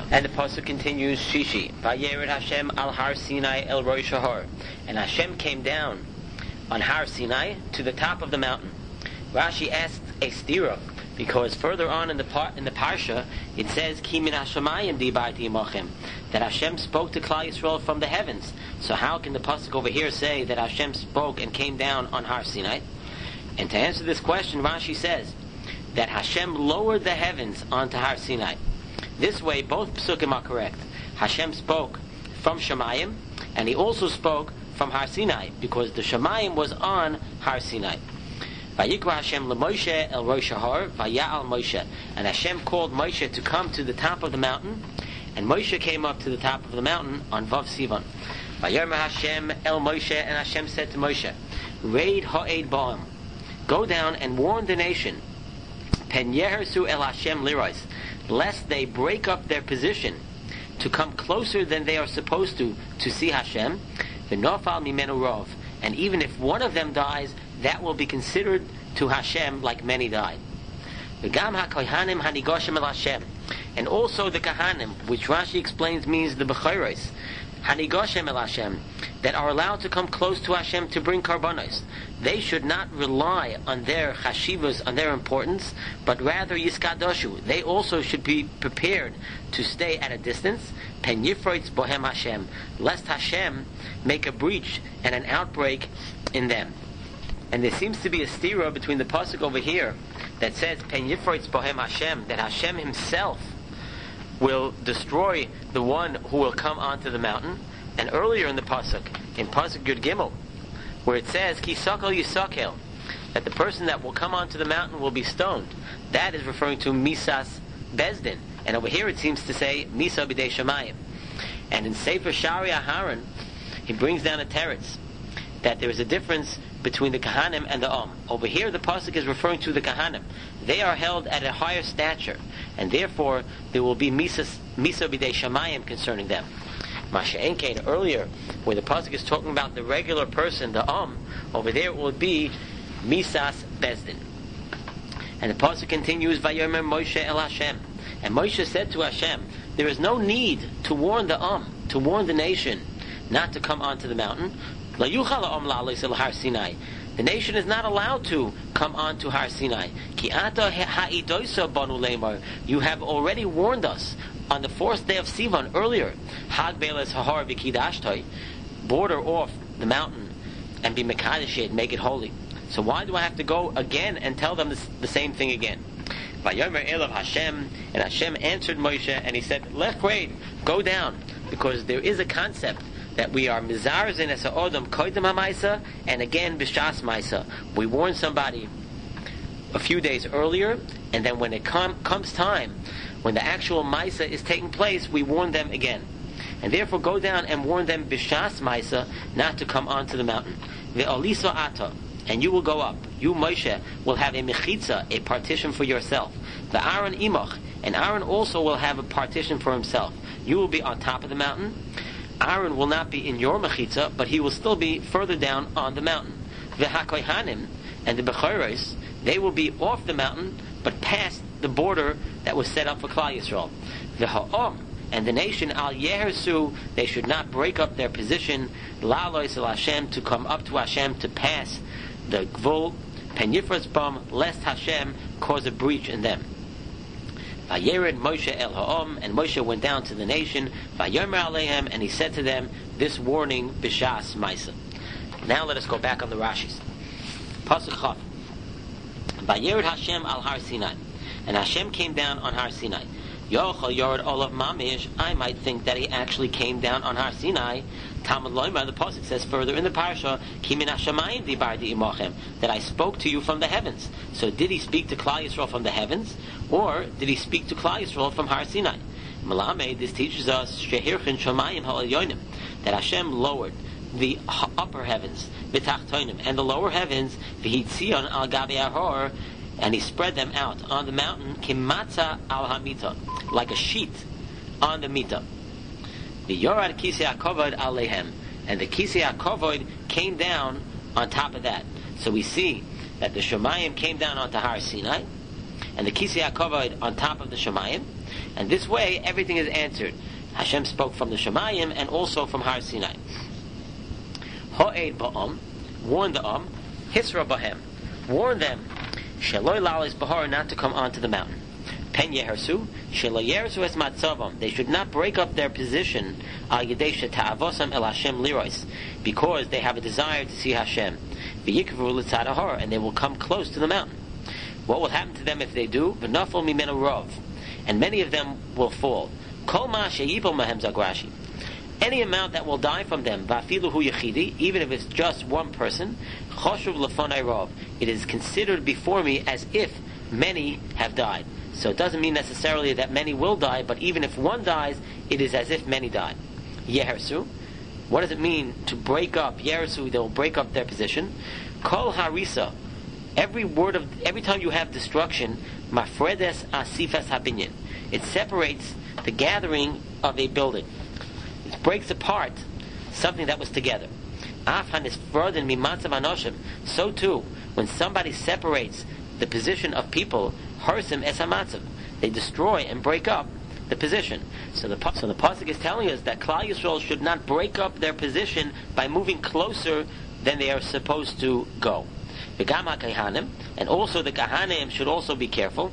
And the pasuk continues, Shishi, Vayered Hashem al Har Sinai el Rosh Har. And Hashem came down on Har Sinai to the top of the mountain. Rashi asks a stira, because further on in the parsha it says Ki min hashamayim dibarti imachem, that Hashem spoke to Klal Yisrael from the heavens. So how can the pasuk over here say that Hashem spoke and came down on Har Sinai? And to answer this question, Rashi says that Hashem lowered the heavens onto Har Sinai. This way, both psukim are correct. Hashem spoke from Shamayim, and He also spoke from Har Sinai, because the Shamayim was on Har Sinai. Vayikra Hashem leMoshe el Rosh Har vaya'al Moshe, and Hashem called Moshe to come to the top of the mountain, and Moshe came up to the top of the mountain on Vav Sivan. Vayomer Hashem el Moshe, and Hashem said to Moshe, Reid ha'ed ba'am, go down and warn the nation, Pen yehersu el Hashem liros, lest they break up their position to come closer than they are supposed to see Hashem, v'nofal mimenu rov, and even if one of them dies, that will be considered to Hashem like many died. V'gam ha-kohanim hanigoshim el Hashem, and also the kahanim, which Rashi explains means the bechoros, hanigoshim el Hashem, that are allowed to come close to Hashem to bring karbanos. They should not rely on their chashivas, on their importance, but rather yiskadoshu. They also should be prepared to stay at a distance. Pen yifroitz bohem Hashem, lest Hashem make a breach and an outbreak in them. And there seems to be a stira between the pasuk over here that says Pen yifroitz bohem Hashem, that Hashem Himself will destroy the one who will come onto the mountain, and earlier in the pasuk, in pasuk Yud Gimel, where it says Ki sakel yisakel, that the person that will come onto the mountain will be stoned. That is referring to Misas Bezdin, and over here it seems to say Misa b'dei Shamayim. And in Sefer Shari Aharon, he brings down a teretz that there is a difference between the Kahanim and the Over here the pasuk is referring to the Kahanim. They are held at a higher stature, and therefore there will be Misa b'dei Shamayim concerning them. Masha Enkein, earlier, where the pasuk is talking about the regular person, the over there it will be Misas Bezdin. And the pasuk continues, Vayomer Moshe el Hashem, and Moshe said to Hashem, there is no need to warn the to warn the nation not to come onto the mountain. La yuchal la'alos el Har Sinai. The nation is not allowed to come onto Har Sinai. Ki ata ha'idoisa banu leimar. You have already warned us on the 4th day of Sivan earlier. Hag be'eles hahar v'kidashtoi. Border off the mountain and be mekadesh it, make it holy. So why do I have to go again and tell them the same thing again? Vayomer elav Hashem, and Hashem answered Moshe, and he said, Lech reid, go down, because there is a concept that we are mizarzin as ha'odam koydem ha'maisa, and again b'shas maisa. We warn somebody a few days earlier, and then when it comes time, when the actual maisa is taking place, we warn them again. And therefore go down and warn them b'shas maisa not to come onto the mountain. Ve'olisa ata, and you will go up. You, Moshe, will have a mechitza, a partition for yourself. The Aaron imach, and Aaron also will have a partition for himself. You will be on top of the mountain. Aaron will not be in your mechitza, but he will still be further down on the mountain. The hakohanim and the bechoros, they will be off the mountain, but past the border that was set up for Klal Yisrael. The ha'om and the nation al yehersu, they should not break up their position. La'alois el Hashem, to come up to Hashem, to pass the gvul. Pen yifras bam, lest Hashem cause a breach in them. Vayered Moshe el ha'om, and Moshe went down to the nation. Vayomer aleihem, and he said to them this warning b'shas maisa. Now let us go back on the Rashis. Pasuk Chav. Vayered Hashem al Har Sinai, and Hashem came down on Har Sinai. Yochel Yored Olav Mamish, I might think that he actually came down on Har Sinai. Talmud Loimar, the pasuk says further in the parasha, Ki min hashamayim dibarti imachem, that I spoke to you from the heavens. So did he speak to Klal Yisrael from the heavens, or did he speak to Klal Yisrael from Har Sinai? Malamed, this teaches us shehirchin shamayim ha'elyonim, that Hashem lowered the upper heavens, v'tachtonim, and the lower heavens, v'hitzion al gabi ahor, and he spread them out on the mountain, kimatza al hamita, like a sheet on the mita. The yorad kisei hakovod alehem, and the kisei hakovod came down on top of that. So we see that the Shemayim came down onto Har Sinai, and the kisei hakovod on top of the Shemayim, And this way, everything is answered. Hashem spoke from the Shemayim and also from Har Sinai. Ho'ed ba'am, warn the Hisra b'hem, warn them, Sheloi lalis bahar, not to come onto the mountain. Pen yehersu, shelo yersu es matzavam, they should not break up their position, al yedei sheta'avosam el Hashem lirois, because they have a desire to see Hashem. V'yikvu l'tzad ahar, and they will come close to the mountain. What will happen to them if they do? V'nafol mimenu rov, and many of them will fall. Kol ma sheyibol mahem zagrashi, any amount that will die from them, va'afilu hu yechidi, even if it's just one person, choshuv lefonai rov, it is considered before me as if many have died. So it doesn't mean necessarily that many will die, but even if one dies, it is as if many died. Yehersu, what does it mean to break up? Yehersu, they will break up their position. Kol harisa, every time you have destruction, mafredes asifas habinyan, it separates the gathering of a building. It breaks apart something that was together. Afhan is further mimatzav anoshim. So too, when somebody separates the position of people, harsim es hamatzav, they destroy and break up the position. So the pasuk is telling us that Klal Yisrael should not break up their position by moving closer than they are supposed to go. And also the Kahanim should also be careful.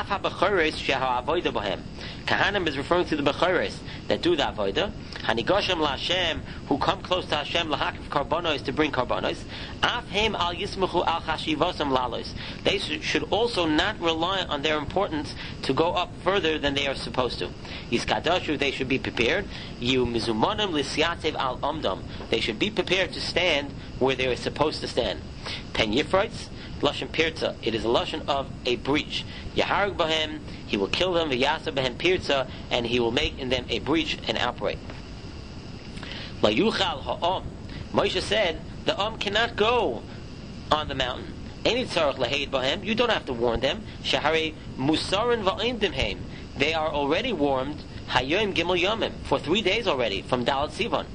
Kahanim is referring to the Bechoros that do the Avodah. Hanigoshim LaHashem, who come close to Hashem, lahakif karbonos, to bring karbonos. Afhem al yismuchu al chashivosam lalos. They should also not rely on their importance to go up further than they are supposed to. Yiskadashu, they should be prepared. Yu mizumonim lisyatev al omdom. They should be prepared to stand where they are supposed to stand. Pen Yifrites, Lashon Pirza, it is a Lashon of a breach. Yaharag Bahem, he will kill them, V'yasa Bahem Pirza, and he will make in them a breach, an outbreak. La Yuchal Ha'om, Moshe said, the cannot go on the mountain. Any tzarech laheid Bahem, you don't have to warn them. Shahari Musarin Va'im Dimheim, they are already warned, Hayom Gimel Yomim, for 3 days already, from Dalat Sivan.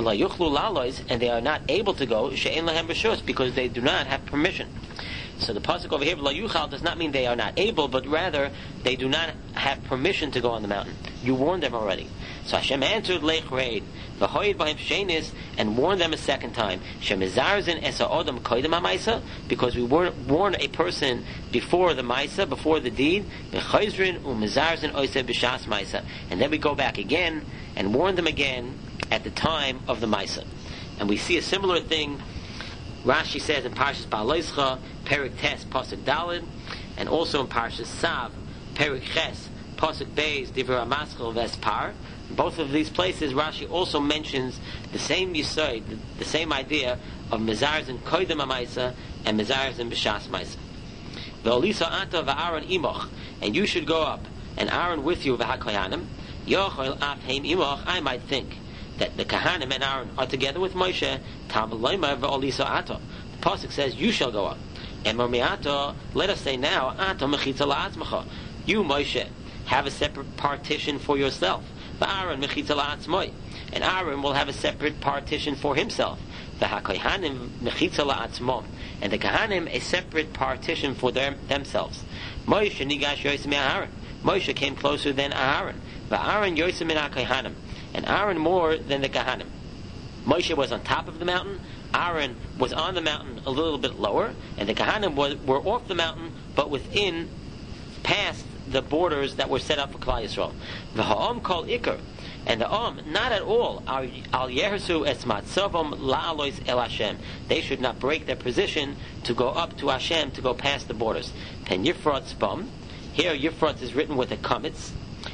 And they are not able to go, because they do not have permission. So the pasuk over here, Yuchal, does not mean they are not able, but rather they do not have permission to go on the mountain. You warned them already. So Hashem answered Lechreid, V'hoyed B'hem Shenis, and warned them a second time. Shemizarzin Esa Odom Koidem HaMaisa, because we warn a person before the Maisa, before the deed. V'chayzrin u'mizarzin Oiseh B'shas Maisa, and then we go back again and warn them again at the time of the Maisa. And we see a similar thing. Rashi says in Parshas Ba'aloischa, Perik Tes, Pasuk Dalid, and also in Parshas Sav, Perik Ches, Pasuk Beis, Divrei HaMaschil Vespar. In both of these places, Rashi also mentions the same Yisod, the same idea of Mezarz and Koidem HaMaisa and Mezarz and B'shas Maisa. Ve'olisa ata v'Aaron imoch, and you should go up, and Aaron with you, v'hakoyanim, yochol af heim imoch, I might think that the Kahanim and Aaron are together with Moshe. Tam loyma ve'olisa ato. The pasuk says, "You shall go up." And Mormiato, let us say now, ato mechitza la'atzmacha. You, Moshe, have a separate partition for yourself. Aaron mechitza la'atzmoi, and Aaron will have a separate partition for himself. V'hakohanim mechitza la'atzmom, and the Kahanim a separate partition for themselves. Moshe nigash yosem Aaron. Moshe came closer than Aaron. V'Aaron yosem min hakohanim, and Aaron more than the Kahanim. Moshe was on top of the mountain, Aaron was on the mountain a little bit lower, and the Kahanim were off the mountain, but within, past the borders that were set up for Klal Yisrael. The Ha'am call Iker, and the not at all, al yehersu es matzavom la'alois el Hashem. They should not break their position to go up to Hashem, to go past the borders. Pen Yifrat Spam, here Yifrat is written with a kametz,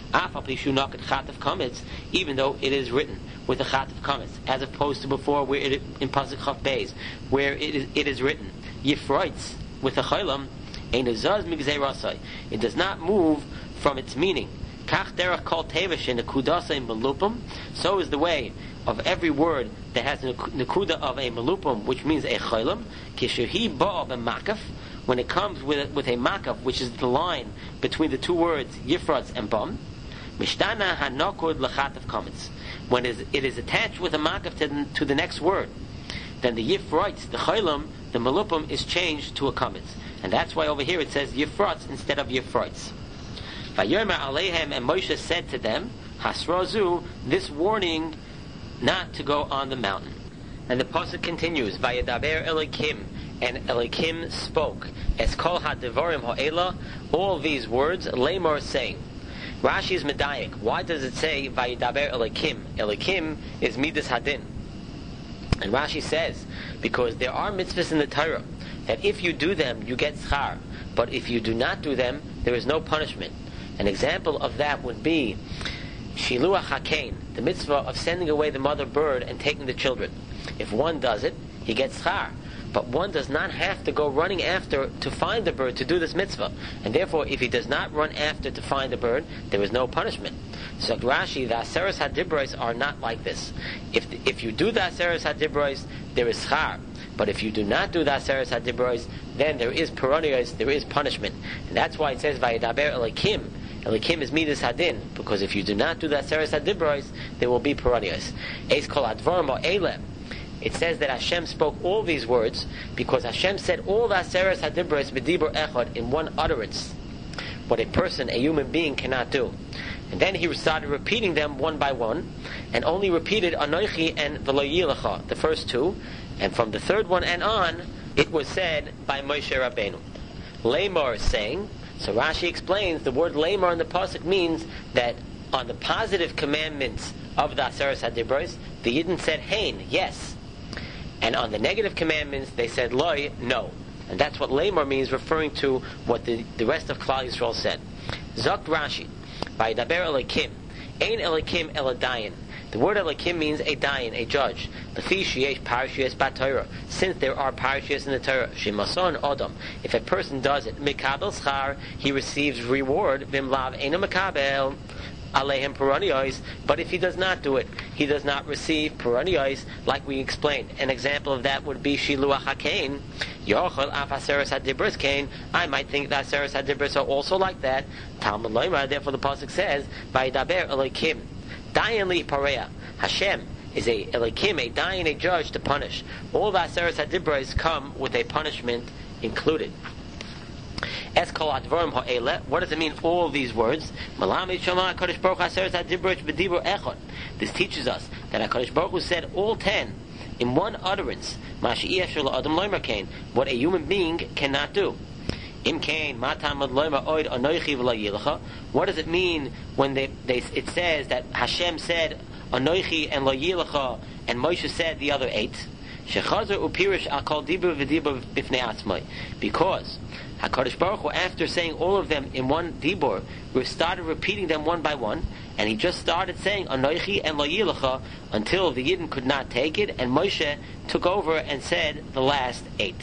even though it is written with a chat of kametz, as opposed to before where in Pasuk Chaf Beis, where it is written Yifroitz with a chaylam, ein azaz migzei rasai. It does not move from its meaning. Kach derech kol tevish in nekudasa in melupum. So is the way of every word that has a nekuda of a melupum, which means a chaylam. Kishehi ba'a b'makaf, when it comes with a makaf, which is the line between the two words Yifratz and Bam. Mishtana hanokud lachat of kametz, when it is attached with a makaf to the next word, then the Yifratz, the chaylam, the melupum is changed to a kametz, and that's why over here it says Yifratz instead of Yifratz. Vayomer Aleihem, and Moshe said to them, Hasrozu, this warning not to go on the mountain. And the pasuk continues, Vayadaber Elikim, and Elikim spoke, Es kol ha-devarim ha'ela, all these words, Lamar saying. Rashi is medayik. Why does it say Vayidaber Elikim? Elikim is Midas Hadin. And Rashi says, because there are mitzvahs in the Torah, that if you do them, you get schar. But if you do not do them, there is no punishment. An example of that would be Shiluach HaKain, the mitzvah of sending away the mother bird and taking the children. If one does it, he gets schar. But one does not have to go running after to find the bird to do this mitzvah. And therefore, if he does not run after to find the bird, there is no punishment. So Rashi, the Aseres HaDibros are not like this. If you do the Aseres HaDibros, there is schar. But if you do not do the Aseres HaDibros, then there is peronios, there is punishment. And that's why it says, Vayidaber Elikim. Elikim is Midas Hadin, because if you do not do the Aseres HaDibros, there will be peronios. Eis kol advarim ha'eleh. It says that Hashem spoke all these words because Hashem said all the Aseres HaDibros b'dibur echad in one utterance, what a person, a human being, cannot do. And then he started repeating them one by one, and only repeated Anochi and V'lo Yilecha, the first two, and from the third one and on, it was said by Moshe Rabbeinu. Lamar is saying, so Rashi explains, the word Lamar in the pasuk means that on the positive commandments of the Aseres HaDibros, the Yidden said Hein, yes. And on the negative commandments, they said Loi, no. And that's what Lamar means, referring to what the rest of Klal Yisrael said. Zok Rashi, Vayidaber Elikim, Ein Elikim Eladayin. The word Elikim means a dayan, a judge. Lefi sheyesh parashiyos b'Torah. Since there are parashiyos in the Torah, shemason odom. If a person does it, mikabel schar, he receives reward. Vimlav eina mikabel alehem peronios. But if he does not do it, he does not receive peronios, like we explained. An example of that would be shiluach hakein. Yochel af aseres hadibros kain. I might think that aseres hadibros are also like that. Talmud Loimar. Therefore, the pasuk says, "Vayidaber Elikim." Dayan li pareya. Hashem is a Elikim, a dayan, a judge to punish. All the Aseres HaDibros come with a punishment included. Es kol advarim ha'eleh. What does it mean, all these words? Malamid shama HaKadosh Baruch Aseres HaDibros b'dibur echad. This teaches us that HaKadosh Baruch Hu said all 10 in one utterance. Mashi yeshul adam loimer kain. What a human being cannot do. What does it mean when it says that Hashem said Anochi and Lo Yilecha and Moshe said the other 8? Because HaKadosh Baruch Hu, after saying all of them in one dibur, we started repeating them one by one, and he just started saying Anochi and Lo Yilecha until the Yidden could not take it, and Moshe took over and said the last 8.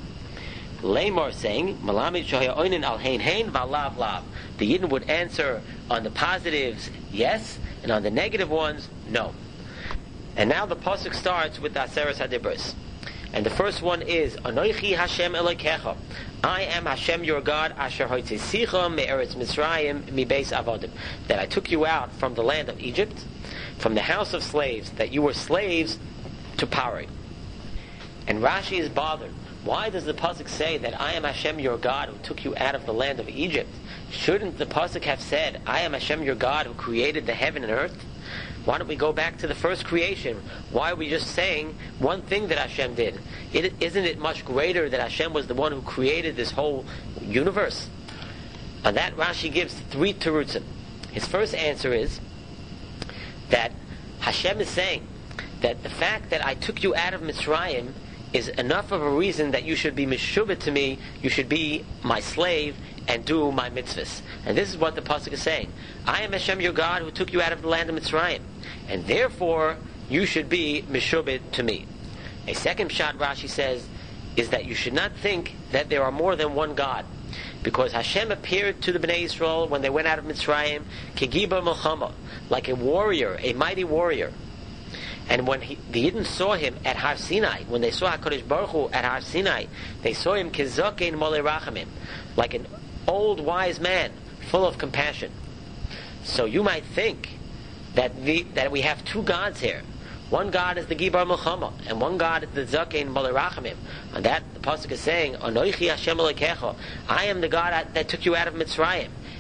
Lamar saying, Malamid shohaya oinin al hein hein v'alav lav. The Yidden would answer on the positives, yes, and on the negative ones, no. And now the pasuk starts with the Aseres HaDibros. And the first one is, Anochi Hashem Elokecha. I am Hashem your God, Asher hoitzisicha me'eretz Mitzrayim mibeis avodim. That I took you out from the land of Egypt, from the house of slaves, that you were slaves to Pari. And Rashi is bothered. Why does the pasuk say that I am Hashem your God who took you out of the land of Egypt? Shouldn't the pasuk have said, I am Hashem your God who created the heaven and earth? Why don't we go back to the first creation? Why are we just saying one thing that Hashem did? Isn't it much greater that Hashem was the one who created this whole universe? On that Rashi gives 3 terutzim. His first answer is that Hashem is saying that the fact that I took you out of Mitzrayim is enough of a reason that you should be meshubah to me, you should be my slave and do my mitzvahs. And this is what the pasuk is saying. I am Hashem your God who took you out of the land of Mitzrayim, and therefore you should be meshubah to me. A second shot Rashi says is that you should not think that there are more than one God, because Hashem appeared to the Bnei Yisrael when they went out of Mitzrayim kegiba melchama, like a warrior, a mighty warrior. And when the Yidden saw him at Har Sinai, when they saw HaKadosh Baruch Hu at Har Sinai, they saw him kezokein molei rachamim, like an old wise man, full of compassion. So you might think that we have 2 gods here. One God is the Gibar Melchama, and one God is the Zokein molei rachamim. And that the pasuk is saying, Anochi Hashem Elokecha, I am the God that took you out of Mitzrayim.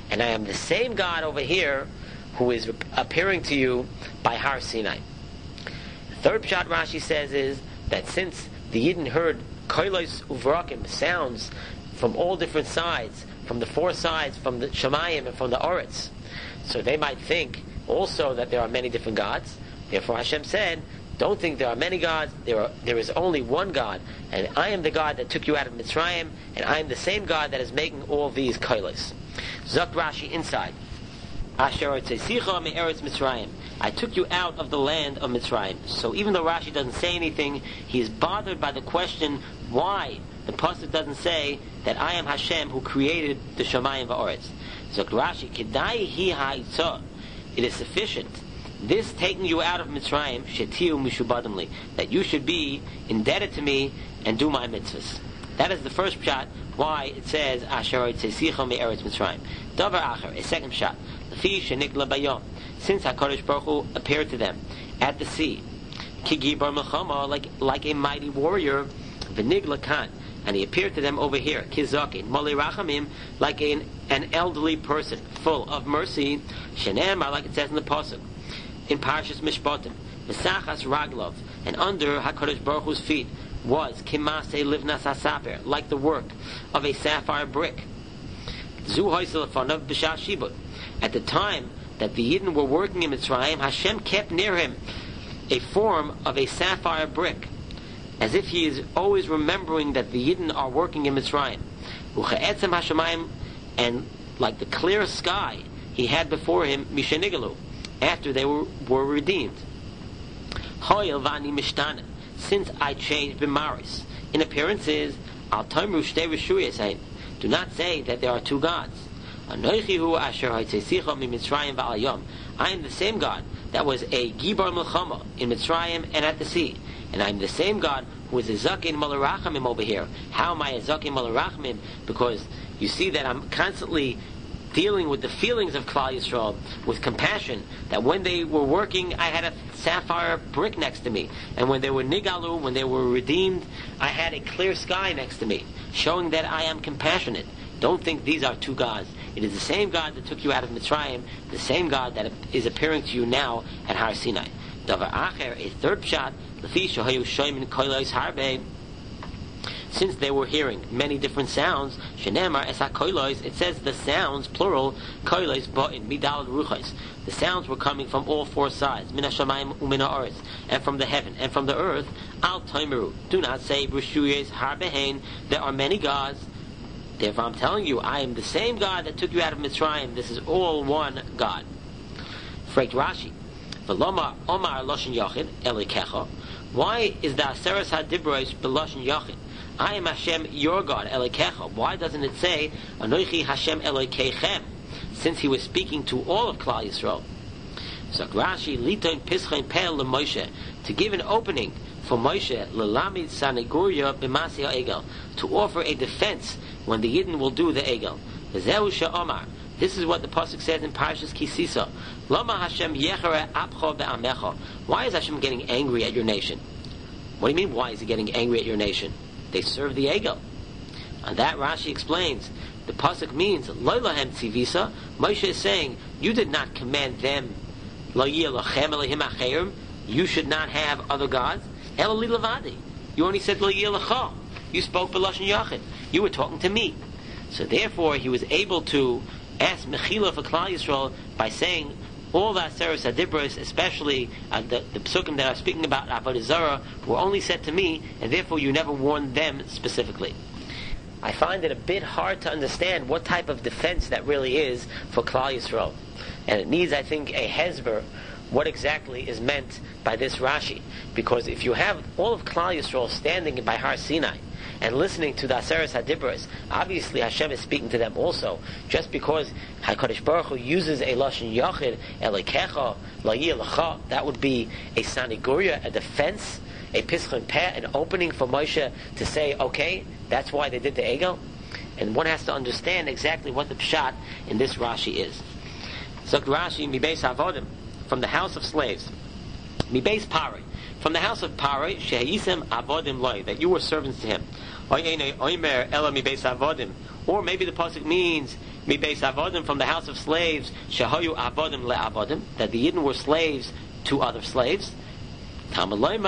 and I am the same God over here who is appearing to you by Har Sinai. The third pshat Rashi says is that since the Yidden heard koilos uvrakim, sounds from all different sides, from the four sides, from the Shemayim and from the Oretz, so they might think also that there are many different gods. Therefore Hashem said, don't think there are many gods, there is only one God, and I am the God that took you out of Mitzrayim, and I am the same God that is making all these koilos. Zok Rashi inside. Asher Tzesicha me'eretz Mitzrayim. I took you out of the land of Mitzrayim. So even though Rashi doesn't say anything, he is bothered by the question why the pasuk doesn't say that I am Hashem who created the Shamayim va'oretz. Zok Rashi, Kedai hi ha'itzah. It is sufficient. This taking you out of Mitzrayim, shetiu mishubadimli, that you should be indebted to me and do my mitzvahs. That is the first pshat. Why it says Asher Tzesicha me'eretz Mitzrayim. Davar acher, a second pshat. Lefi shenikla bayom, since HaKadosh Baruch Hu appeared to them at the sea, ki gibar melchama, like a mighty warrior, v'nigla kan, and he appeared to them over here, kizakin mali rachamim, like an elderly person full of mercy, shenemar, like it says in the pasuk in Parshas Mishpatim, v'sachas raglov, and under HaKadosh Baruch Hu's feet was kimase livnas hasaper, like the work of a sapphire brick. Zu hoysel lefonav b'shas shibud. At the time that the Yidden were working in Mitzrayim, Hashem kept near him a form of a sapphire brick, as if he is always remembering that the Yidden are working in Mitzrayim. Uche'etzem hashamayim, and like the clear sky he had before him, mishenigalu, after they were redeemed. Hoyel vani mishtana, since I changed b'maris, in appearances, al tomru shtei reshuyos, do not say that there are two gods. I am the same God that was a Gibar Melchama in Mitzrayim and at the sea. And I am the same God who is a Zakin Malarachamim over here. How am I a Zakin Malarachamim? Because you see that I'm constantly dealing with the feelings of Klal Yisrael with compassion, that when they were working, I had a sapphire brick next to me. And when they were Nigalu, when they were redeemed, I had a clear sky next to me, showing that I am compassionate. Don't think these are two gods. It is the same God that took you out of Mitzrayim, the same God that is appearing to you now at Har Sinai. Davar acher, a third pshat, lefi shehayu shoymin koilos harbe, since they were hearing many different sounds, shenemar es ha-koilos, it says the sounds, plural, koilos ba'in, midal ruchos. The sounds were coming from all four sides, min ha-shamayim u'min ha-oretz, and from the heaven, and from the earth, al toimeru, do not say, b'shuyes harbehein, there are many gods. Therefore I'm telling you, I am the same God that took you out of Mitzrayim. This is all one God. Fragt Rashi, V'loma omar loshen yachid elikecha. Why is the Aseres HaDibros b'loshen yachid? I am Hashem, your God, elikecha. Why doesn't it say Anochi Hashem Elokeichem? Since he was speaking to all of Klal Yisrael. So Rashi, litoin pischain pel leMoshe, to give an opening for Moshe, lelamid saneguria b'masi ha'egel, to offer a defense when the Yidden will do the egel. V'zehu she'omar. This is what the pasuk says in Parshas Kisisa. Lama Hashem yechere apcho be'amecha. Why is Hashem getting angry at your nation? What do you mean? Why is he getting angry at your nation? They serve the egel. And that Rashi explains. The pasuk means lo lahem tzivisa. Moshe is saying, you did not command them. Lo yilachem elehim acherim. You should not have other gods. Ela li levadi. You only said lo yilacha. You spoke b'lashon yachid. You were talking to me. So therefore, he was able to ask Mechila for Klal Yisrael by saying all the Aseres HaDibros, especially the psukim that are speaking about Avodah Zarah, were only said to me, and therefore you never warned them specifically. I find it a bit hard to understand what type of defense that really is for Klal Yisrael. And it needs, I think, a hezber, what exactly is meant by this Rashi. Because if you have all of Klal Yisrael standing by Har Sinai, and listening to the Aseres HaDibros, obviously Hashem is speaking to them also. Just because HaKadosh Baruch Hu uses a Lashon Yachid, Elikecha, La'yilcha, that would be a saniguria, a defense, a pischon peh, an opening for Moshe to say, okay, that's why they did the egel. And one has to understand exactly what the pshat in this Rashi is. So Rashi, mi beis avodim, from the house of slaves, mi beis paroi, from the house of Paroi, shehayisem avodim loy, that you were servants to him. Or maybe the pasuk means mi beis avodim, from the house of slaves, shehayu avodim le'avodim, that the Yidden were slaves to other slaves. The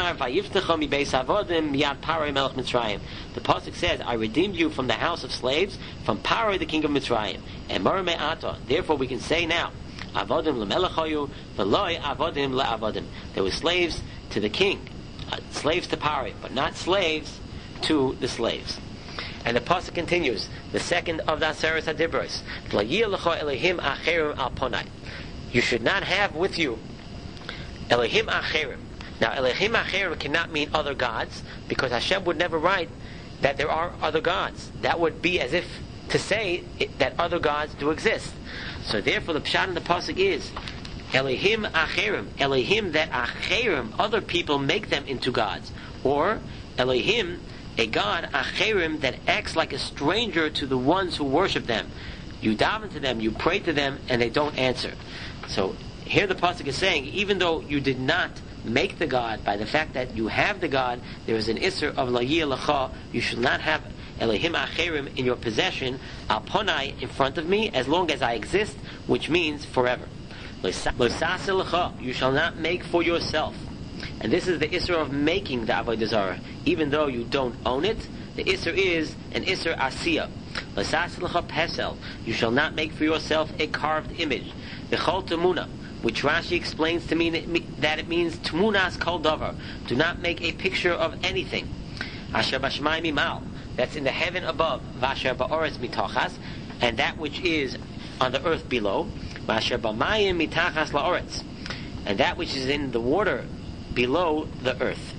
pasuk says, I redeemed you from the house of slaves, from Paro, the king of Mitzrayim. And therefore we can say now, avodim le'melechayu v'loi avodim le'avodim. There were slaves to the king, slaves to Paro, but not slaves to the slaves. And the pasuk continues, the second of the Aseres HaDibros, Elehim acherim al ponai. You should not have with you Elehim acherim. Now, Elehim acherim cannot mean other gods, because Hashem would never write that there are other gods. That would be as if to say that other gods do exist. So therefore, the pshat in the pasuk is Elehim acherim, Elehim that acherim, other people make them into gods, or Elehim, a god, acherim, that acts like a stranger to the ones who worship them. You daven to them, you pray to them, and they don't answer. So here the pasuk is saying, even though you did not make the god, by the fact that you have the god, there is an isser of la yiyah. You should not have Elehim acherim in your possession, al ponai, in front of me, as long as I exist, which means forever. You shall not make for yourself. And this is the Isser of making the Avodah Zarah. Even though you don't own it, the Isser is an Isser Asiyah. Pesel. You shall not make for yourself a carved image. V'chol Temuna, which Rashi explains to mean that it means Temunas Kol Davar. Do not make a picture of anything. Asher Bashmai Mimal. That's in the heaven above. Vasher Ba'oretz Mitochas. And that which is on the earth below. Vasher B'mayim Mitachas La'oretz. And that which is in the water below the earth.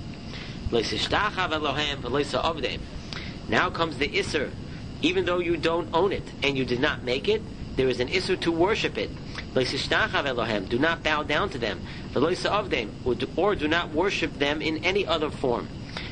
Now comes the Isser. Even though you don't own it and you did not make it, there is an Isser to worship it. Do not bow down to them. Or do not worship them in any other form.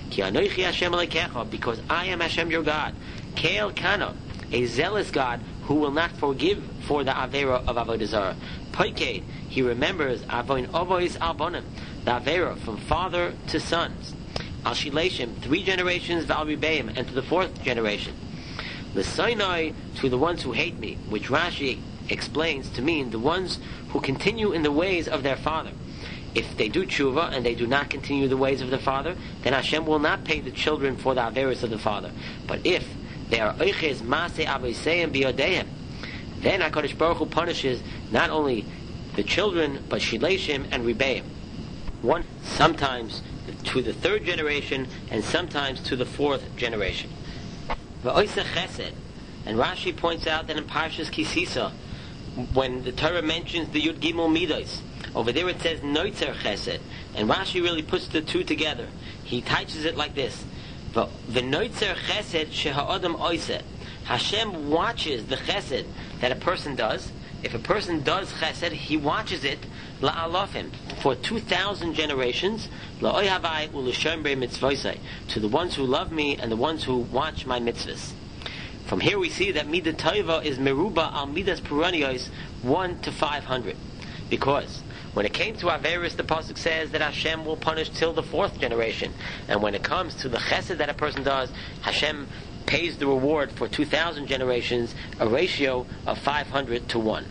Because I am Hashem your God. Keil Kana, a zealous God who will not forgive for the Avera of Avodah Zarah. Poiked, he remembers Avoin Ovois Albonim, the Avera from father to sons. Al Shileshim, 3 generations, Val Ribeim, and to the 4th generation. The Sinai, to the ones who hate me, which Rashi explains to mean the ones who continue in the ways of their father. If they do tshuva and they do not continue the ways of their father, then Hashem will not pay the children for the averos of the father. But if they are oiches maseh avoseim biyodeim, then HaKadosh Baruch Hu punishes not only the children, but Shileshim and Ribeim. One, sometimes to the 3rd generation, and sometimes to the 4th generation. V'oiseh chesed, and Rashi points out that in Parshas Kisisa, when the Torah mentions the Yud Gimel Midos, over there it says Noitzer Chesed, and Rashi really puts the two together. He teaches it like this: V'noitzer Chesed sheha'adam oiseh. Hashem watches the Chesed that a person does. If a person does Chesed, he watches it la'alofim for 2,000 generations. La'oyhavai u'l'shomrei mitzvosai, to the ones who love me and the ones who watch my mitzvahs. From here we see that Midah Tova is Meruba al Midas Puranios 1 to 500. Because when it came to Averis, the Pasuk says that Hashem will punish till the 4th generation. And when it comes to the Chesed that a person does, Hashem pays the reward for 2,000 generations, a ratio of 500 to 1.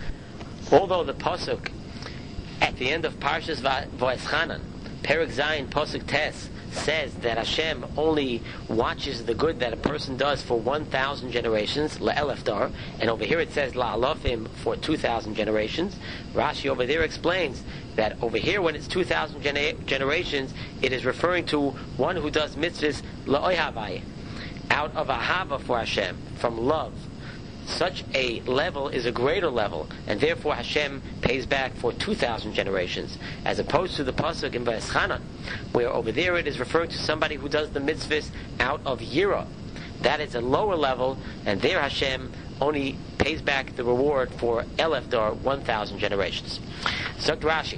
Although the Pasuk at the end of Parshas Va'eschanan, Perek Zayin Pasuk Tes, says that Hashem only watches the good that a person does for 1,000 generations, la'elefdar, and over here it says la'alofim for 2,000 generations. Rashi over there explains that over here when it's 2,000 generations, it is referring to one who does mitzvahs la'oyhavai, out of ahava for Hashem, from love. Such a level is a greater level, and therefore Hashem pays back for 2,000 generations, as opposed to the pasuk in Va'eschanan, where over there it is referring to somebody who does the mitzvahs out of yira. That is a lower level, and there Hashem only pays back the reward for elefdar, 1,000 generations. Zok Rashi,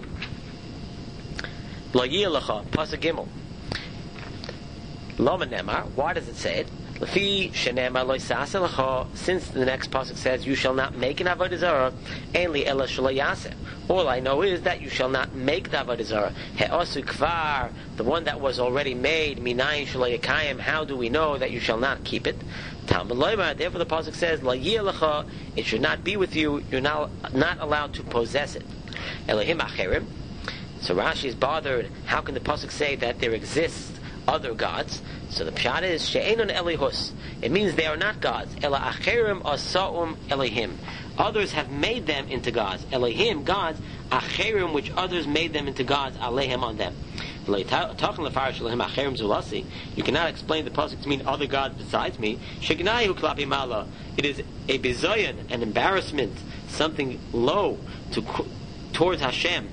Lo yiyeh lecha, pasuk gimel. Loma nemar, why does it say it? Lefi shenema lo yisaseh lecha, since the next pasuk says, you shall not make an avodah zarah, ein li ela shelo yaseh. All I know is that you shall not make the avodah zarah. He'asu kvar, the one that was already made, minayin shelo yakayim, how do we know that you shall not keep it? Talmud loymar, therefore the pasuk says, la yeh lecha, it should not be with you, you're not allowed to possess it. Elohim acherim. So Rashi is bothered, how can the pasuk say that there exists other gods? So the pshat is she'enon elihus. It means they are not gods. Ela acherim asaum Elohim. Others have made them into gods. Elohim, gods, acherim, which others made them into gods, alehem, on them. You cannot explain the pasuk to mean other gods besides me. It is a bizayon, an embarrassment, something low towards Hashem.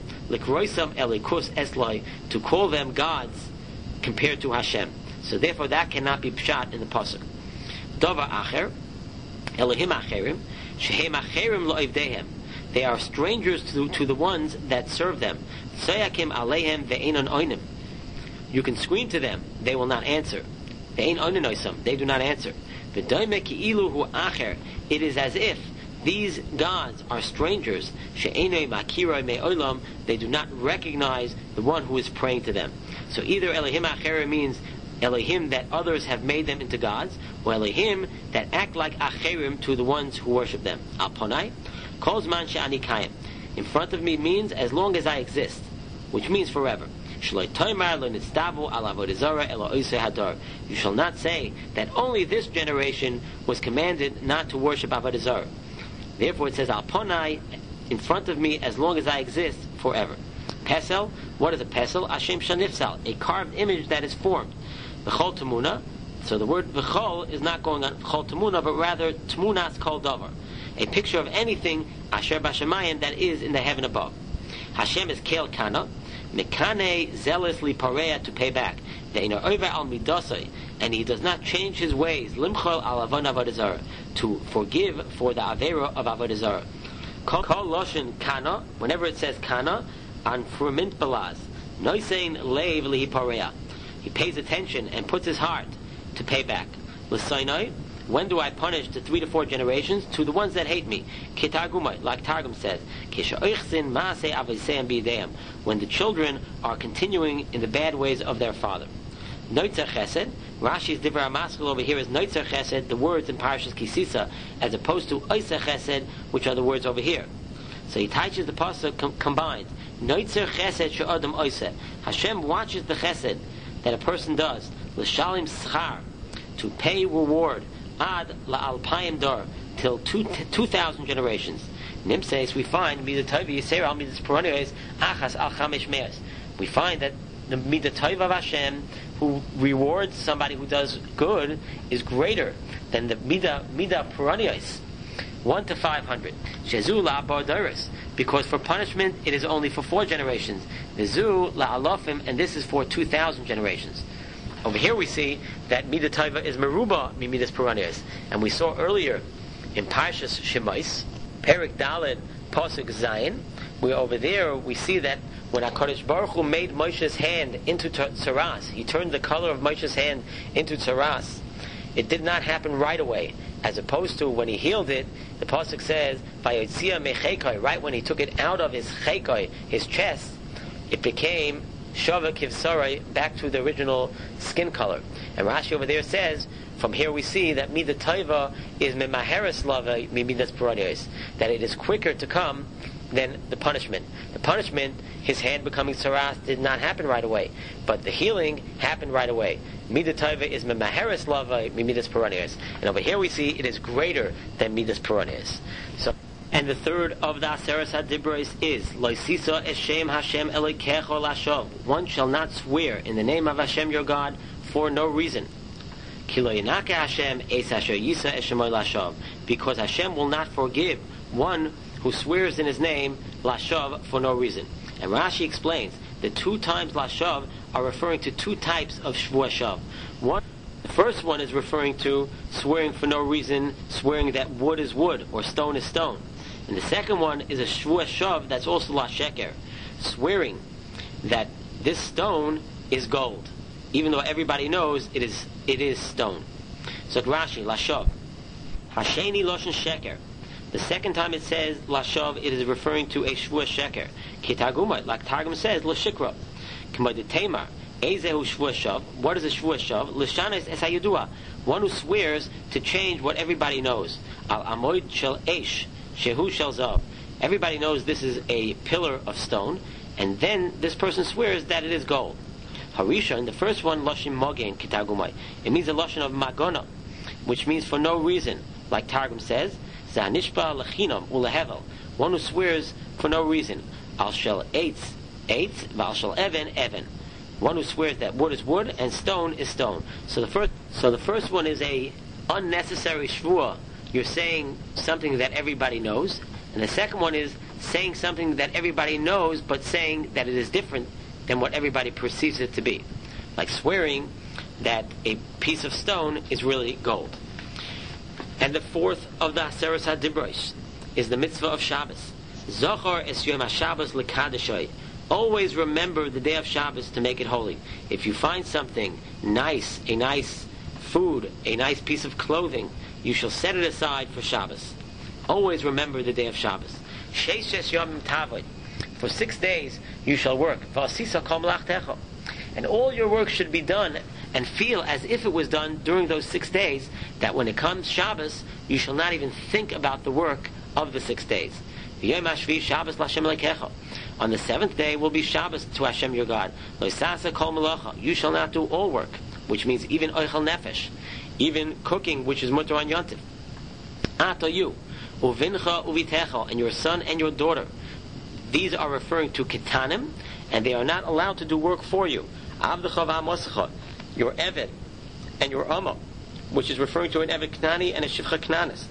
To call them gods compared to Hashem. So therefore that cannot be pshat in the pasuk. Davar acher, Elohim acherim, shehem acherim lo ivdehem. They are strangers to the ones that serve them. Tsayakim aleihem ve'enon oinim. You can scream to them, they will not answer. Ve'en oinin oisam, they do not answer. V'doime ki'ilu hu acher. It is as if these gods are strangers. She'enoi makiroi me'olam. They do not recognize the one who is praying to them. So either Elohim acherim means Elohim that others have made them into gods, or Elohim that act like acherim to the ones who worship them. Alponai, kol zman she'ani kayim. In front of me means as long as I exist, which means forever. You shall not say that only this generation was commanded not to worship avodah zarah. Therefore it says Alponai, in front of me as long as I exist, forever. Pesel, what is a pesel? Hashem shanifsal, a carved image that is formed. V'chol tamuna, so the word v'chol is not going on v'chol tamuna, but rather tmunas kol davar, a picture of anything asher b'shamayim that is in the heaven above. Hashem is kel kana, mekane zealously pareya, to pay back. De'ina over al midasai, and he does not change his ways. Limchol al avon avodah zarah, to forgive for the avera of avodah zarah. Kol loshen kana, whenever it says kana, on frumint balaz, noisein leiv lihi pareya. He pays attention and puts his heart to pay back. L'sainai, when do I punish the 3 to 4 generations? To the ones that hate me. Kitargumai, like Targum says, when the children are continuing in the bad ways of their father. Noitzer chesed, Rashi's Divrei HaMaskil over here is Noitzer chesed, the words in Parashas Kisisa, as opposed to Oiser chesed, which are the words over here. So he teaches the pasuk combined. Noitzer chesed she'adam oiser. Hashem watches the chesed that a person does, l'shalim schar, to pay reward, ad la'alpayim dar, till 2,000 generations. Nimseis, we find midah tova yisera al midas peronis achas al chamesh me'as. We find that the midah tova of Hashem, who rewards somebody who does good, is greater than the midah peronis, 1 to 500. Shezu la'abar daris, because for punishment it is only for 4 generations. Vizu la'alofim, and this is for 2,000 generations. Over here we see that midah tova is meruba mimidas peranias, and we saw earlier in Parshas Shemais, Perik Daled Pasuk Zayin, where over there we see that when HaKadosh Baruch Hu made Moshe's hand into tzaras, he turned the color of Moshe's hand into tzaras. It did not happen right away, as opposed to when he healed it. The pasuk says, "Vayotzia mechekoi." Right when he took it out of his chekoi, his chest, it became shava kivsarai, back to the original skin color. And Rashi over there says, from here we see that midah tova is memaheres lava mimidas paradios, that it is quicker to come than the punishment. The punishment, his hand becoming saras, did not happen right away, but the healing happened right away. Midah tova is memaheres lava mimidas paradios, and over here we see it is greater than midas paradios. So. And the third of the Aseres HaDibros is Loisisa Eshem Hashem Elikecho Lashov. One shall not swear in the name of Hashem your God for no reason. Kilo Yinake Hashem Es Asher Yisa Eshemoy Lashov. Because Hashem will not forgive one who swears in his name Lashov for no reason. And Rashi explains the 2 times Lashov are referring to 2 types of Shvuah Shav. The first one is referring to swearing for no reason, swearing that wood is wood or stone is stone. And the second one is a shvuah shav that's also la sheker, swearing that this stone is gold, even though everybody knows it is stone. So Rashi, Lashov. Hasheni Loshen Sheker. The second time it says Lashov, it is referring to a Shvua Sheker. Kitagumah, like Targum says, Lashikra. K'mod Tamar. Ezehu Shvua Shav. What is a Shvua Shav? Lishanes es hayudua. One who swears to change what everybody knows. Al Amoid Shel Eish. Shehu Shel Zav. Everybody knows this is a pillar of stone, and then this person swears that it is gold. Harishon, the first one, Lashim Mogen Kitagumai. It means a Lashon of Magona, which means for no reason. Like Targum says, Zanishpa Lechinam Ulehevel. One who swears for no reason. Al Shel Eitz, Val Shel Even. One who swears that wood is wood and stone is stone. So the first one is a unnecessary shvua. You're saying something that everybody knows. And the second one is saying something that everybody knows, but saying that it is different than what everybody perceives it to be. Like swearing that a piece of stone is really gold. And the fourth of the Aseres HaDibros is the mitzvah of Shabbos. Zochor es Yom HaShabbos l'kadeshoi. Always remember the day of Shabbos to make it holy. If you find something nice, a nice food, a nice piece of clothing, you shall set it aside for Shabbos. Always remember the day of Shabbos. Sheishes yomim tavod. For 6 days you shall work. V'asisa kol melachtecha. And all your work should be done and feel as if it was done during those 6 days, that when it comes Shabbos, you shall not even think about the work of the 6 days. V'yom hashvi Shabbos l'Hashem Elokecha. On the 7th day will be Shabbos to Hashem your God. Lo yisasa kol melacha. You shall not do all work, which means even oichel nefesh, even cooking, which is mutar on yontif. Ato you, uvincha uvitecha, and your son and your daughter. These are referring to ketanim, and they are not allowed to do work for you. Avdecha v'amosecha, your eved and your amma, which is referring to an eved knani and a shivcha knanis,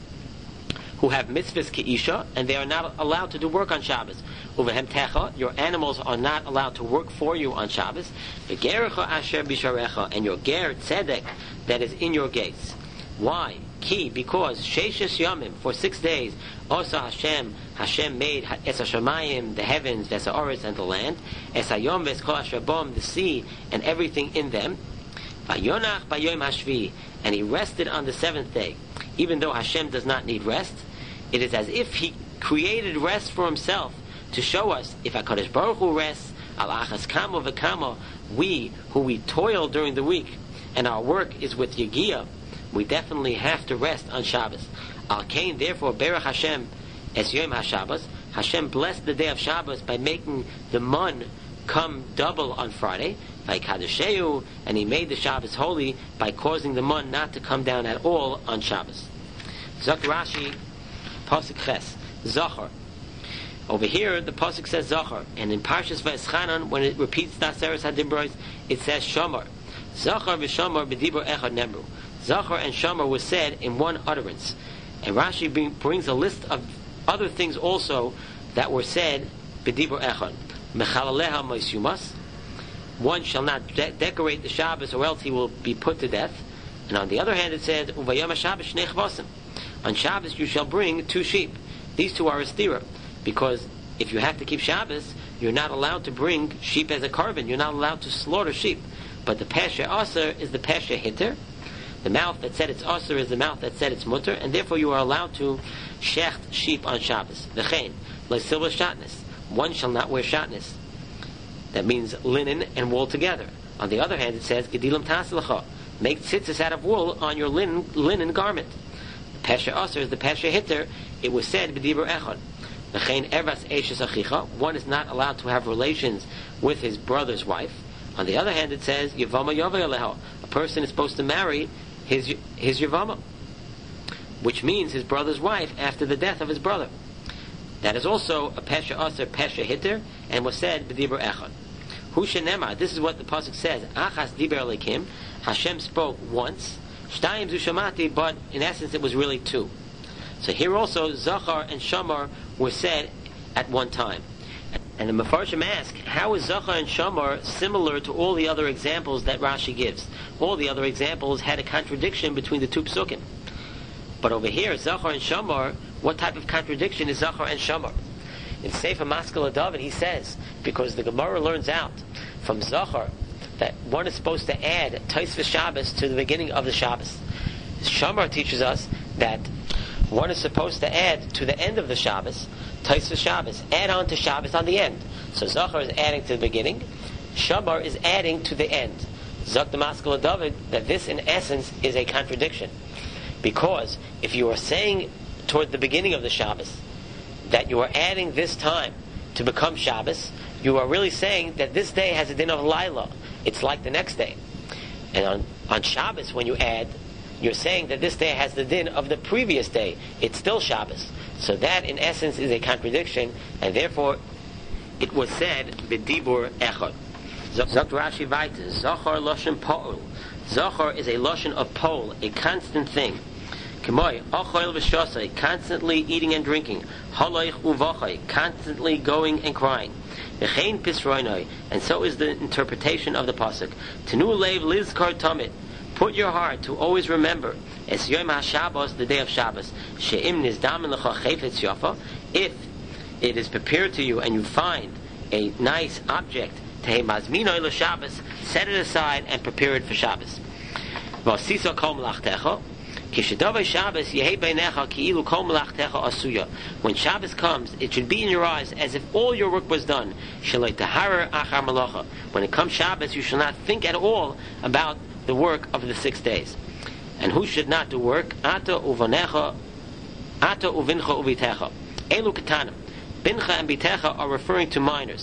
who have mitzvahs keisha, and they are not allowed to do work on Shabbos. Uvehem techa, your animals are not allowed to work for you on Shabbos. V'gerecha asher bisharecha, and your ger tzedek that is in your gates. Why? Ki, because sheishes yomim, for 6 days, osa Hashem made es hashamayim, the heavens, v'esa'oretz, and the land, es hayom v'eskol asher bom, the sea, and everything in them. Vayonach bayom hashvi, and he rested on the 7th day. Even though Hashem does not need rest, it is as if he created rest for himself to show us, if HaKadosh Baruch Hu rests, al achas kamo v'kamo, we who toil during the week, and our work is with Yegiah, we definitely have to rest on Shabbos. Al Kain, therefore, Berach Hashem es Yom HaShabbos. Hashem blessed the day of Shabbos by making the mun come double on Friday. Vayikadesheu, and he made the Shabbos holy by causing the mun not to come down at all on Shabbos. Zok Rashi, Pasuk Ches, Zachor. Over here, the pasuk says Zachor, and in Parshas Va'eschanan, when it repeats the Aseres HaDibros, it says Shomer. Zachor v'Shomer b'dibur echad nemru. Zachor and Shomer was said in one utterance. And Rashi brings a list of other things also that were said b'dibur echad. Mechalaleha moisyumas. One shall not decorate the Shabbos, or else he will be put to death. And on the other hand, it says Uvayom HaShabbos shnei chvasim. On Shabbos you shall bring 2 sheep. These 2 are a stira, because if you have to keep Shabbos, you're not allowed to bring sheep as a carbon. You're not allowed to slaughter sheep. But the Pesha Aser is the Pesha Hitter. The mouth that said it's Aser is the mouth that said it's Mutter, and therefore you are allowed to shecht sheep on Shabbos. V'chein, le'silva shatnez. One shall not wear shatnez. That means linen and wool together. On the other hand, it says Gedilim Taslecha. Make tzitzis out of wool on your linen garment. The Pesha Aser is the Pesha Hitter. It was said B'dibur Echad. V'chein Evas Eishes Achicha. One is not allowed to have relations with his brother's wife. On the other hand, it says Yevama Yovei Aleho. A person is supposed to marry his Yevama, which means his brother's wife after the death of his brother. That is also a Pesha Aser, Pesha Hitter, and was said B'dibur Echad. Hu Shenema. This is what the pasuk says. Achas Diber Elokim. Hashem spoke once. Shtayim Zushamati, but in essence it was really 2. So here also Zachar and Shamar were said at one time. And the Mefarshim ask, how is Zachar and Shamar similar to all the other examples that Rashi gives? All the other examples had a contradiction between the 2 psukim. But over here, Zachar and Shamar, what type of contradiction is Zachar and Shamar? In Sefer Maskil David, he says, because the Gemara learns out from Zachar that one is supposed to add Tosfos Shabbos to the beginning of the Shabbos. Shamar teaches us that one is supposed to add to the end of the Shabbos, Tosfos Shabbos, add on to Shabbos on the end. So Zachar is adding to the beginning, Shamar is adding to the end. Zok the Maskal David, that this in essence is a contradiction. Because if you are saying toward the beginning of the Shabbos that you are adding this time to become Shabbos, you are really saying that this day has a din of Laila. It's like the next day. And on Shabbos, when you add, you're saying that this day has the din of the previous day. It's still Shabbos. So that, in essence, is a contradiction, and therefore it was said, B'dibur echad. Zok Rashi Vaita, Zachar Loshen Po'ul. Zachar is a Loshen of Pol, a constant thing. K'moy, Achoil V'shosai, constantly eating and drinking. Haloich Uvachai, constantly going and crying. V'chein Pisroinoi, and so is the interpretation of the pasuk. Tenu Leiv Lizkar Tamid, put your heart to always remember, Es Yom HaShabbos, the day of Shabbos, She'im Nizdamen L'cha Chayfetz Yafa, if it is prepared to you and you find a nice object, Tehei Mazminoi L'Shabbos, set it aside and prepare it for Shabbos. V'asiso kol melachtecha, Kishadavai Shabbos Yehei Beinecha Ki'ilu kol melachtecha asuya. When Shabbos comes, it should be in your eyes as if all your work was done. Shalei taharer achar malacha. When it comes Shabbos, you shall not think at all about the work of the 6 days. And who should not do work? Ata uvanecha, ata uvincha uvitecha. Elu ketanim. Bincha and bitecha are referring to minors.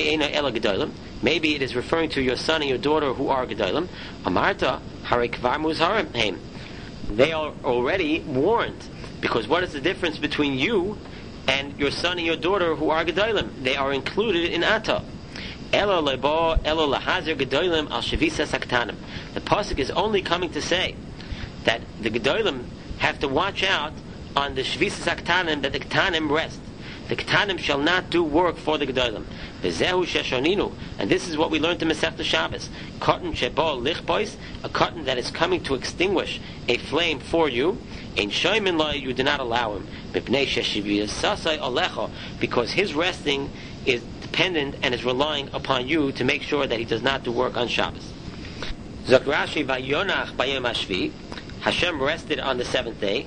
Maybe it is referring to your son and your daughter who are gedolim. Amarta hare kvar muzharim heim. They are already warned, because what is the difference between you and your son and your daughter who are gedolim? They are included in Ata. Elo lebo elo lahazir gedolim al shavisa saktanim. The pasuk is only coming to say that the gedolim have to watch out on the shvisa saktanim, that the ketanim rest. The ketanim shall not do work for the gedolim. V'zehu sheshoninu, and this is what we learned in Masechta Shabbos. Cotton shebo lichbois, a cotton that is coming to extinguish a flame for you. Ein shoymin lo, you do not allow him. Mipnei sheshiviyasasai alecha, because his resting is dependent and is relying upon you to make sure that he does not do work on Shabbos. Zok Rashi vayonach bayom hashvi. Hashem rested on the 7th day.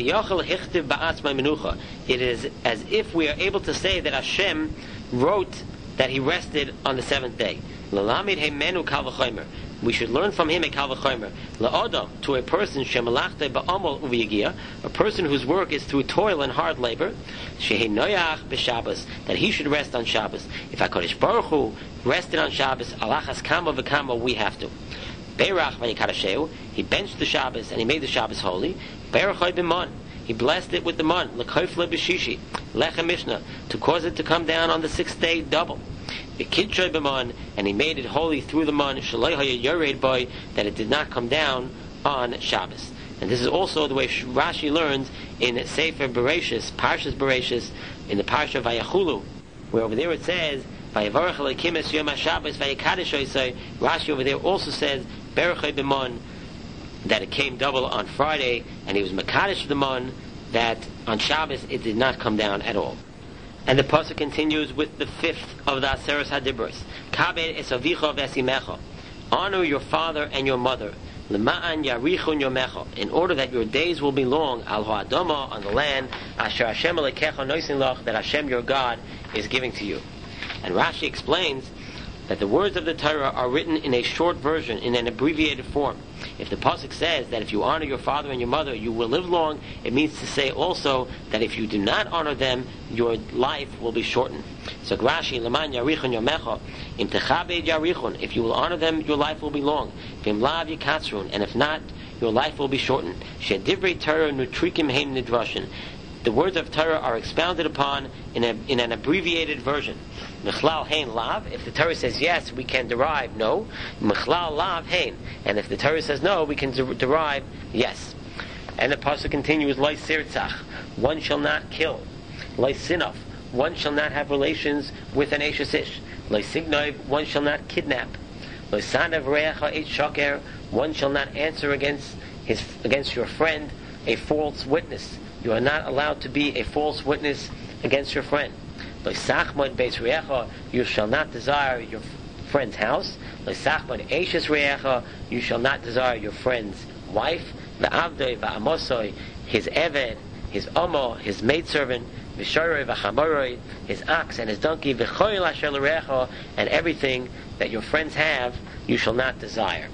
It is as if we are able to say that Hashem wrote that He rested on the 7th day. We should learn from him a kal v'chomer. La'odam, to a person, a person whose work is through toil and hard labor, that he should rest on Shabbos. If HaKadosh Baruch Hu rested on Shabbos, alachas kama v'kama, we have to. Beirach v'nikadasheu, he benched the Shabbos and he made the Shabbos holy. Beirachoi b'mon, he blessed it with the mon. L'koifle b'shishi, lechem mishnah, to cause it to come down on the 6th day double. V'kidshoi b'mon, and he made it holy through the mon, shaloi haya yored boy, that it did not come down on Shabbos. And this is also the way Rashi learns in Sefer Bereshis, Parshas Bereshis, in the Parsha Vayachulu, where over there it says, Vayevarach Elokim es Yom HaShabbos Vayekadosh Osei. Rashi over there also says Berachei b'mon, that it came double on Friday, and he was Mekadosh b'mon, that on Shabbos it did not come down at all. And the pasuk continues with the 5th of the Aseres HaDibros. Kabed es avicha v'esimecha. Honor your father and your mother. L'ma'an yarichun yomecha. In order that your days will be long. Al ha'adama, on the land. Asher Hashem Elokecha noisin lach, that Hashem your God is giving to you. And Rashi explains that the words of the Torah are written in a short version, in an abbreviated form. If the pasuk says that if you honor your father and your mother, you will live long, it means to say also that if you do not honor them, your life will be shortened. So Rashi, Leman yarichun yomecha, im techabed yarichun, if you will honor them, your life will be long. V'im lav yikatzrun, and if not, your life will be shortened. Shedivrei Torah nutrikim heim nidrashin. The words of Torah are expounded upon in an abbreviated version. Mechlal hein lav. If the Torah says yes, we can derive no. Mechlal lav hein. And if the Torah says no, we can derive yes. And the pasuk continues, Lo sirtzach, one shall not kill. Lo sinaf, one shall not have relations with an eshes ish. Lo signov, one shall not kidnap. Lo sanav reacha et shaker, one shall not answer against your friend a false witness. You are not allowed to be a false witness against your friend. You shall not desire your friend's house. You shall not desire your friend's wife, v'avdoi, v'amosoi, his eved, his omo, his maidservant, v'shoroi, v'chamoroi, his ox and his donkey, v'choil asher l'recho, and everything that your friends have, you shall not desire.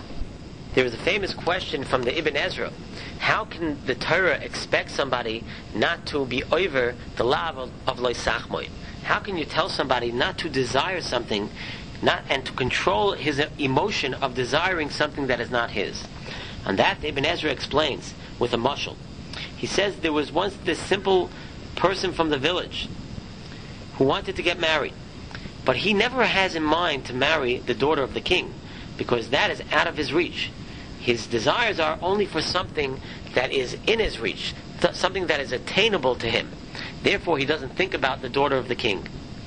There is a famous question from the Ibn Ezra. How can the Torah expect somebody not to be over the law of loisachmoy? How can you tell somebody not to desire something, and to control his emotion of desiring something that is not his? On that, Ibn Ezra explains with a mashal. He says there was once this simple person from the village who wanted to get married, but he never has in mind to marry the daughter of the king, because that is out of his reach. His desires are only for something that is in his reach, something that is attainable to him. Therefore, he doesn't think about the daughter of the king.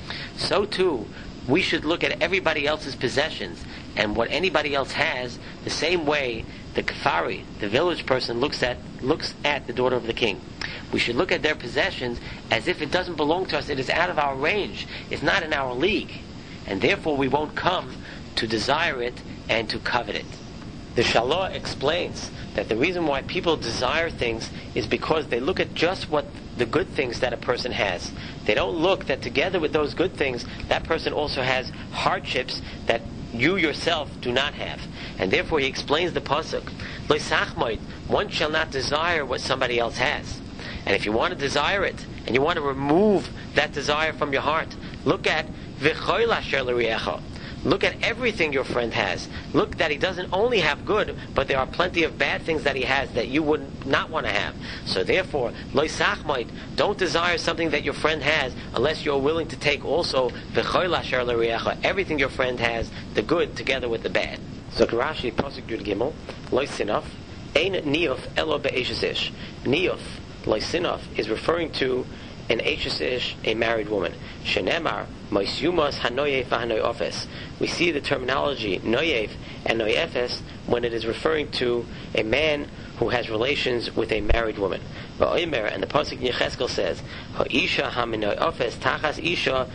So too, we should look at everybody else's possessions and what anybody else has the same way the kafari, the village person, looks at the daughter of the king. We should look at their possessions as if it doesn't belong to us. It is out of our range. It's not in our league. And therefore we won't come to desire it and to covet it. The Shalah explains that the reason why people desire things is because they look at just what the good things that a person has. They don't look that together with those good things, that person also has hardships that you yourself do not have. And therefore he explains the pasuk, Lo sachmoid, one shall not desire what somebody else has. And if you want to desire it, and you want to remove that desire from your heart, look at v'choil asher l'riecha. Look at everything your friend has. Look that he doesn't only have good, but there are plenty of bad things that he has that you would not want to have. So therefore, loy sachmoid, don't desire something that your friend has unless you're willing to take also v'choil asher l'riecha, everything your friend has, the good together with the bad. So Rashi, pasuk Yud Gimel, loy sinaf, ein niyuf elo be'eshes ish. Niyuf, loy sinaf, is referring to an eshes ish, a married woman. Shenemar, moisyumas hanoyev v'hanoyofes. We see the terminology noyev and noyefes when it is referring to a man who has relations with a married woman. Va'omer, and the pasuk Yecheskel says, ha'isha haminoyofes tachas isha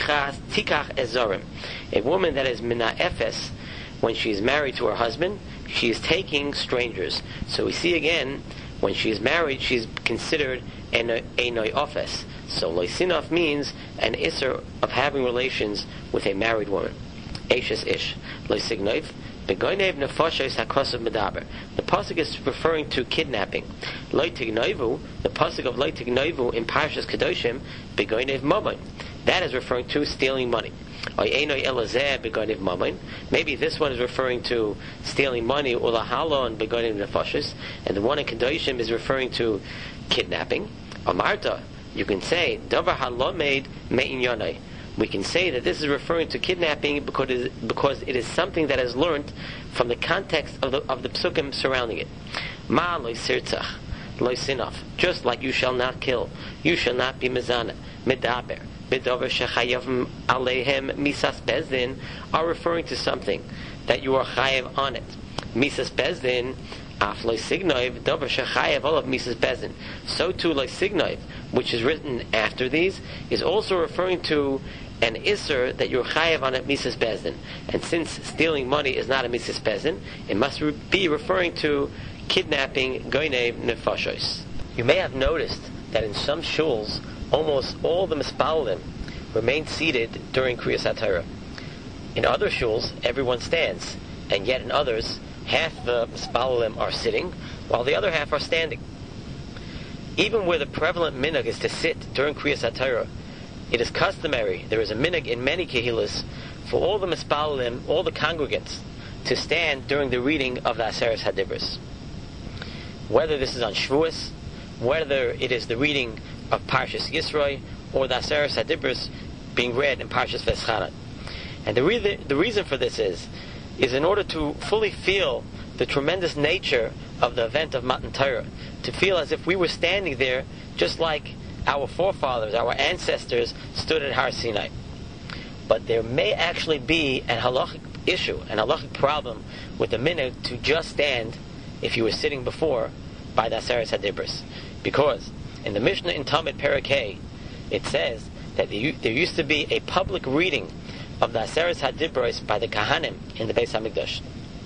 tikach ezorim. A woman that is mina'efes, when she is married to her husband, she is taking strangers. So we see again, when she is married, she is considered a noyofes. So loisinov means an isser of having relations with a married woman. Eshes ish. Loisignoiv. Begoinev nefoshes hakosav medaber. The pasuk is referring to kidnapping. Loitignoivu, the pasuk of loitignoivu in Parshas Kedoshim, begoinev mobain. That is referring to stealing money. Maybe this one is referring to stealing money, and the one in Kedoshim is referring to kidnapping. Amarta, you can say, Davar halomed mein yonai. We can say that this is referring to kidnapping because it is something that is learned from the context of the psukim surrounding it. Ma loy sirtzach, loy sinaf. Just like you shall not kill, you shall not be mezana, medaber, bedover shechayavim alehem misas bezdin, are referring to something that you are chayav on it. Misas bezdin, af loy signoiv, dover shechayav olav misas bezdin. So too loy signoiv, which is written after these, is also referring to an isser that you're chayav on at misas bezdin. And since stealing money is not a misas bezdin, it must be referring to kidnapping goinev nefashos. You may have noticed that in some shuls, almost all the mispalim remain seated during Kriyas HaTorah. In other shuls, everyone stands, and yet in others, half the mispalim are sitting, while the other half are standing. Even where the prevalent minhag is to sit during Kriyas HaTorah, it is customary, there is a minhag in many kehilas, for all the mispalim, all the congregants, to stand during the reading of the Aseres HaDibros. Whether this is on Shavuos, whether it is the reading of Parshas Yisroi, or the Aseres HaDibros being read in Parshas Veschanan. And the reason for this is in order to fully feel the tremendous nature of the event of Matan Torah, to feel as if we were standing there just like our forefathers, our ancestors stood at Har Sinai. But there may actually be an halachic issue, an halachic problem with the minhag to just stand if you were sitting before by the Aseres HaDibros. Because in the Mishnah in Talmud Perek Hey, it says that there used to be a public reading of the Aseres HaDibros by the Kahanim in the Beis HaMikdash.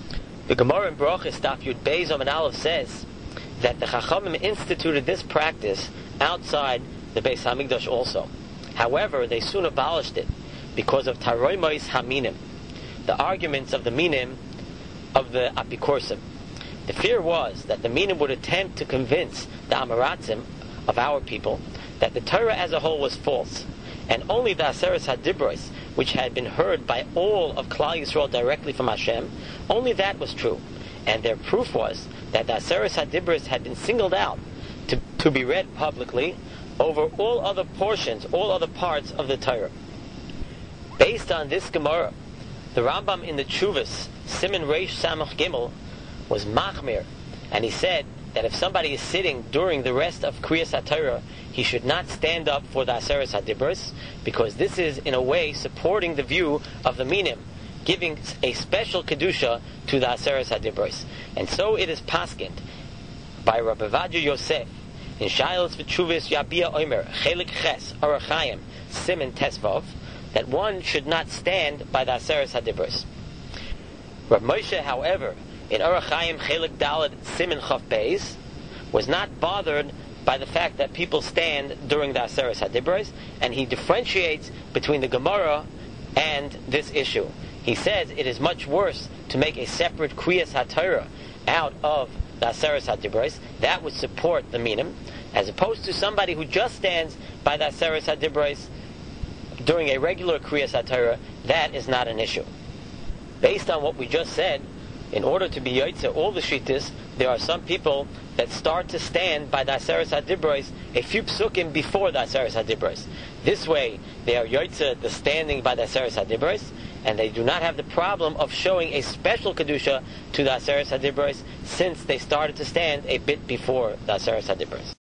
The Gemara in Brachos, Daf Yud Beis Amud Aleph says that the Chachamim instituted this practice outside the Beis Hamikdash also. However, they soon abolished it because of Taroimos Haminim, the arguments of the Minim of the Apikorsim. The fear was that the Minim would attempt to convince the Amaratzim of our people that the Torah as a whole was false, and only the Aseres HaDibros, which had been heard by all of Klal Yisrael directly from Hashem, only that was true. And their proof was that the Aseres HaDibros had been singled out to be read publicly over all other portions, all other parts of the Torah. Based on this Gemara, the Rambam in the Tshuvas, Siman Reish Samach Gimel, was machmir, and he said that if somebody is sitting during the rest of Kriyas HaTorah, he should not stand up for the Aseres HaDibros, because this is in a way supporting the view of the Minim, giving a special Kedusha to the Aseres HaDibros. And so it is paskint by Rabbi Ovadia Yosef in Shailos V'Tshuvas Yabia Omer Chelik Ches Orach Chaim Siman Tesvav, that one should not stand by the Aseres HaDibros. Rav Moshe, however, in Orach Chaim Chelik Daled Siman Chav Beis, was not bothered by the fact that people stand during the Aseres HaDibros, and he differentiates between the Gemara and this issue. He says it is much worse to make a separate Kriyas HaTorah out of the Aseres HaDibros. That would support the Minim, as opposed to somebody who just stands by the Aseres HaDibros during a regular Kriyas HaTorah. That is not an issue. Based on what we just said, in order to be Yotzeh all the Shittas, there are some people that start to stand by the Aseres HaDibros a few psukim before the Aseres HaDibros. This way, they are Yotzeh the standing by the Aseres HaDibros, and they do not have the problem of showing a special Kedusha to the Aseres HaDibros, since they started to stand a bit before the Aseres HaDibros.